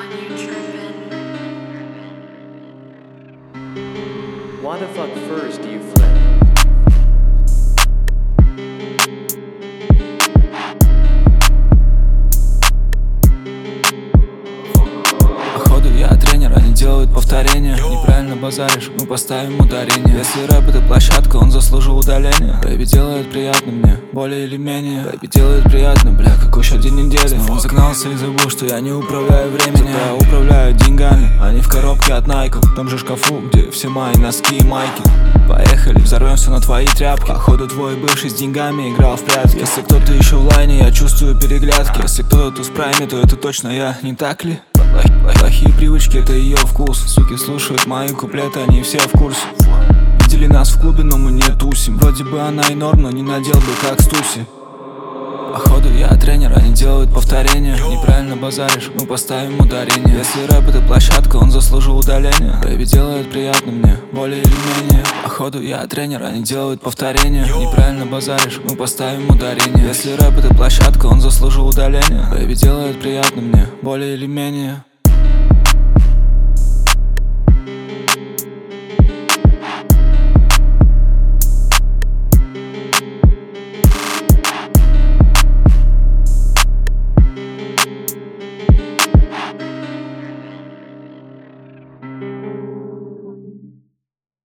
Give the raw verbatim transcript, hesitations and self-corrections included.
Why the fuck first do you flip? Походу я тренер, они делают повторения. Неправильно базаришь, мы поставим ударение. Если рэп это площадка, он заслужил удаления. Бэйби делает приятно мне, более или менее. Бэйби делает приятно, бля, как еще день недели. Он загнался и забыл, что я не управляю временем. Я управляю деньгами, они в коробке от Найков. В том же шкафу, где все мои носки и майки. Поехали, взорвемся на твои тряпки. Походу твой бывший с деньгами играл в прятки. Если кто-то еще в лайне, я чувствую переглядки. Если кто-то в прайме, то это точно я, не так ли? Плохие привычки, это ее вкус. Суки слушают мои куплеты, они все в курсе. Видели нас в клубе, но мы не тусим. Вроде бы она и норм, но не надел бы как Стуси. Походу я тренер, они делают повторения. Неправильно базаришь, мы поставим ударение. Если рэп это площадка, он заслужил удаления. Бэйби делает приятно мне, более или менее. Походу я тренер, они делают повторения. Неправильно базаришь, мы поставим ударение. Если рэп это площадка, он заслужил удаления. Бэйби делает приятно мне, более или менее.